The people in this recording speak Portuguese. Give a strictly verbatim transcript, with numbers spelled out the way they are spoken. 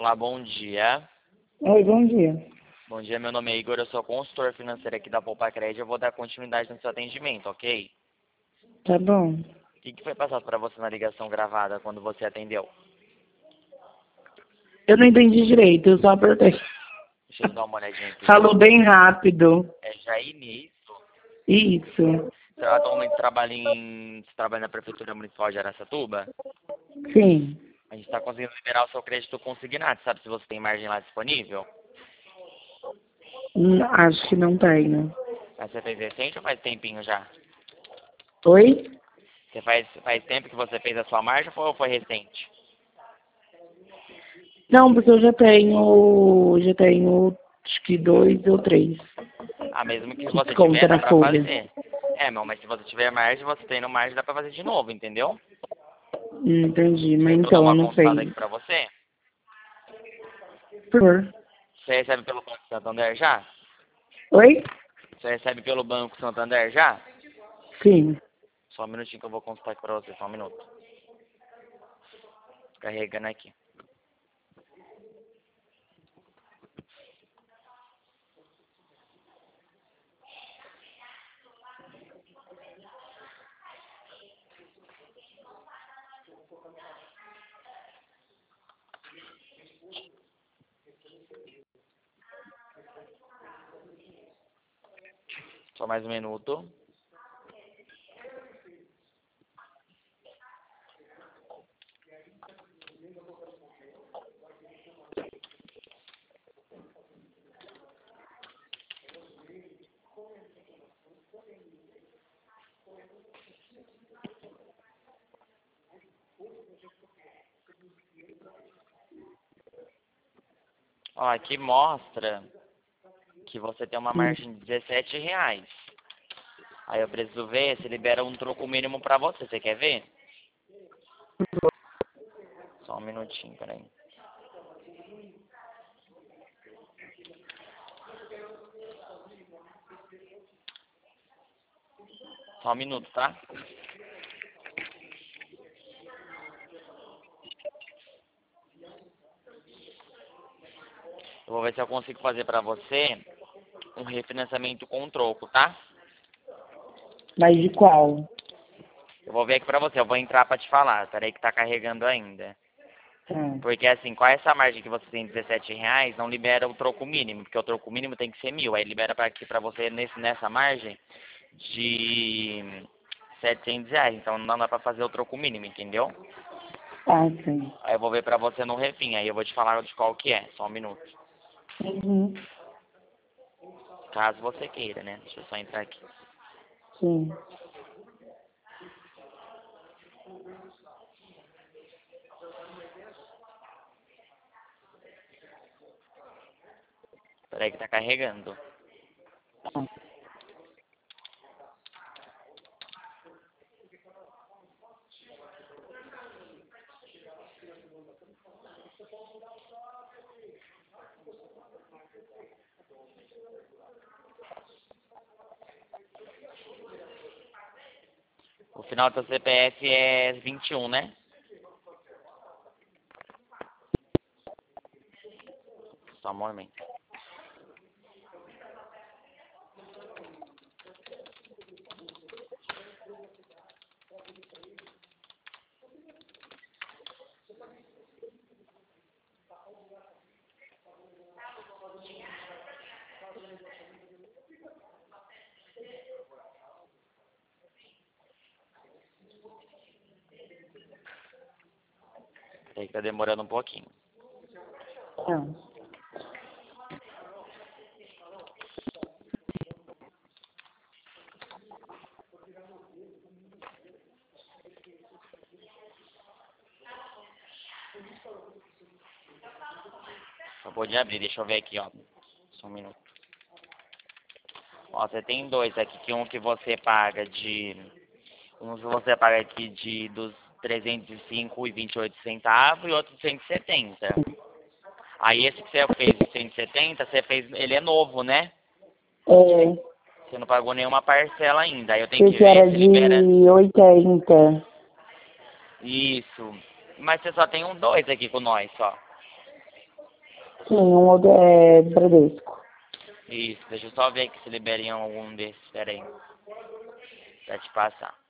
Olá, bom dia. Oi, bom dia. Bom dia, meu nome é Igor, eu sou consultor financeiro aqui da Poupa Crédito. Eu vou dar continuidade no seu atendimento, ok? Tá bom. O que, que foi passado para você na ligação gravada quando você atendeu? Eu não entendi direito, eu só apertei. Deixa eu dar uma olhadinha aqui. Falou bem rápido. É Jaine, isso? Isso. Você atualmente trabalha em... Você trabalha na Prefeitura Municipal de Araçatuba? Sim. A gente está conseguindo liberar o seu crédito consignado. Sabe se você tem margem lá disponível? Hum, Acho que não tenho. Mas você fez recente ou faz tempinho já? Oi? Você faz, faz tempo que você fez a sua margem ou foi recente? Não, porque eu já tenho. Já tenho acho que dois ou três. Ah, mesmo que Que você tiver, desconta dá na pra folha. fazer. É, meu, mas se você tiver margem, você tem no margem, dá pra fazer de novo, entendeu? Hum, Entendi, mas Quer que eu dê então eu uma não consultada sei. aqui pra você? Por favor. Você recebe pelo Banco Santander já? Oi? Você recebe pelo Banco Santander já? Sim. Só um minutinho que eu vou consultar aqui pra você, só um minuto. Carregando aqui. Só mais um minuto. Ó, aqui mostra que você tem uma Hum. margem de dezessete reais. Aí eu preciso ver se libera um troco mínimo pra você. Você quer ver? Só um minutinho, peraí. Só um minuto, tá? Eu vou ver se eu consigo fazer pra você um refinanciamento com troco, tá? Mas de qual? Eu vou ver aqui pra você, eu vou entrar pra te falar. Peraí que tá carregando ainda. Tá. Porque assim, com essa margem que você tem de dezessete reais, não libera o troco mínimo, porque o troco mínimo tem que ser mil. Aí libera pra aqui pra você nesse, nessa margem de setecentos reais. Então não dá pra fazer o troco mínimo, entendeu? Ah, sim. Aí eu vou ver pra você no refim, aí eu vou te falar de qual que é, só um minuto. Uhum. Caso você queira, né? Deixa eu só entrar aqui. Sim. Peraí que tá carregando. Tá. O final do seu C P F é vinte e um, né? Só um momento. Peraí que tá demorando um pouquinho. Tá. Acabou de abrir, deixa eu ver aqui, ó. Só um minuto. Ó, você tem dois aqui, que um que você paga de... Um que você paga aqui de dos trezentos e cinco e vinte e oito centavos e outro de cento e setenta. Aí esse que você fez de cento e setenta, você fez... Ele é novo, né? É, Você não pagou nenhuma parcela ainda. Aí eu tenho que esse ver era se libera... de oitenta. Isso. Mas você só tem um dois aqui com nós, só. Sim, um é Bradesco. Isso, deixa eu só ver aqui se liberam algum desses, pera aí. Pra te passar.